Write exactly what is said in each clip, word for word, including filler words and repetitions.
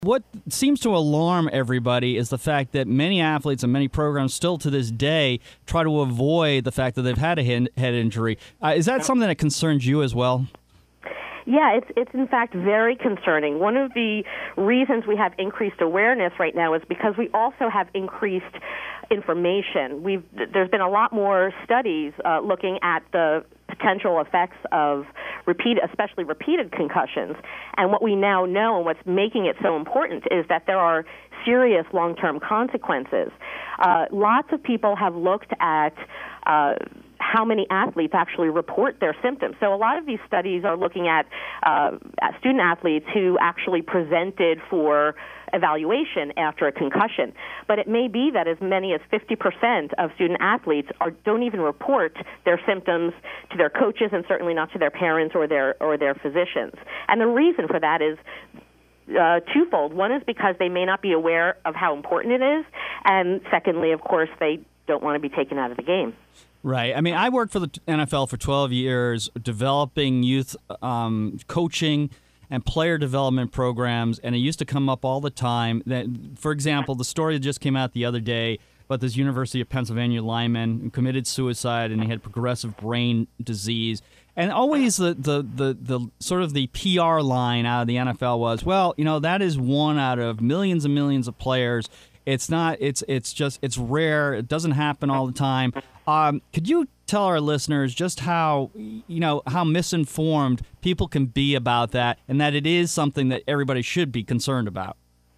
What seems to alarm everybody is the fact that many athletes and many programs still to this day try to avoid the fact that they've had a head injury. Uh, is that something that concerns you as well? Yeah, it's it's in fact very concerning. One of the reasons we have increased awareness right now is because we also have increased information. We've there's been a lot more studies uh, looking at the potential effects of repeat, especially repeated concussions. And what we now know and what's making it so important is that there are serious long-term consequences. Uh, lots of people have looked at uh, how many athletes actually report their symptoms. So a lot of these studies are looking at uh, student athletes who actually presented for evaluation after a concussion. But it may be that as many as fifty percent of student athletes are, don't even report their symptoms to their coaches and certainly not to their parents or their or their physicians. And the reason for that is Uh, twofold. One is because they may not be aware of how important it is, and secondly, of course, they don't want to be taken out of the game. Right. I mean, I worked for the N F L for twelve years, developing youth um, coaching and player development programs, and it used to come up all the time. That, for example, the story that just came out the other day about this University of Pennsylvania lineman who committed suicide and he had progressive brain disease. And always the, the, the, the sort of the P R line out of the N F L was, well, you know, that is one out of millions and millions of players. It's not, it's it's just, it's rare. It doesn't happen all the time. Um, could you tell our listeners just how, you know, how misinformed people can be about that and that it is something that everybody should be concerned about?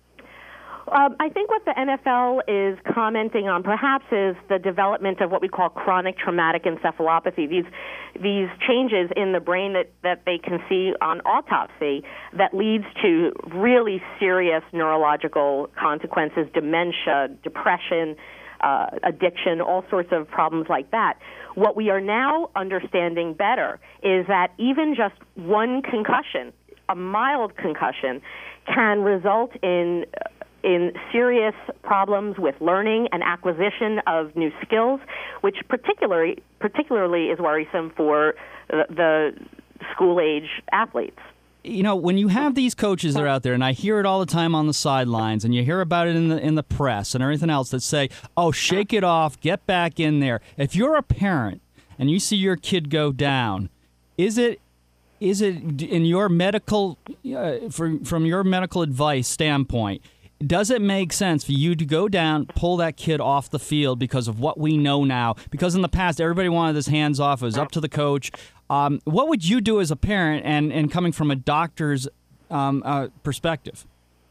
Um, I think what the N F L is commenting on perhaps is the development of what we call chronic traumatic encephalopathy, these these changes in the brain that, that they can see on autopsy that leads to really serious neurological consequences, dementia, depression, uh, addiction, all sorts of problems like that. What we are now understanding better is that even just one concussion, a mild concussion, can result in in serious problems with learning and acquisition of new skills, which particularly particularly is worrisome for the, the school-age athletes. You know, when you have these coaches that are out there, and I hear it all the time on the sidelines, and you hear about it in the in the press and everything else that say, oh, shake it off, get back in there. If you're a parent and you see your kid go down, is it is it in your medical, uh, from, from your medical advice standpoint, does it make sense for you to go down, pull that kid off the field because of what we know now? Because in the past, everybody wanted this hands off. It was up to the coach. Um, what would you do as a parent and, and coming from a doctor's um, uh, perspective?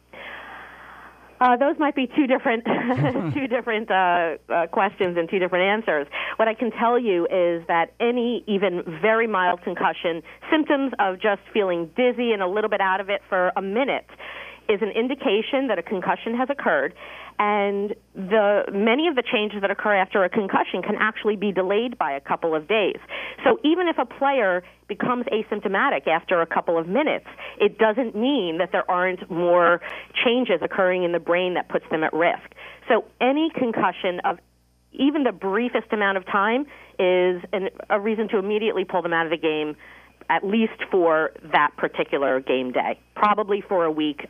Uh, those might be two different two different uh, uh, questions and two different answers. What I can tell you is that any even very mild concussion, symptoms of just feeling dizzy and a little bit out of it for a minute, is an indication that a concussion has occurred, and the many of the changes that occur after a concussion can actually be delayed by a couple of days. So even if a player becomes asymptomatic after a couple of minutes, it doesn't mean that there aren't more changes occurring in the brain that puts them at risk. So any concussion of even the briefest amount of time is an, a reason to immediately pull them out of the game, at least for that particular game day, probably for a week,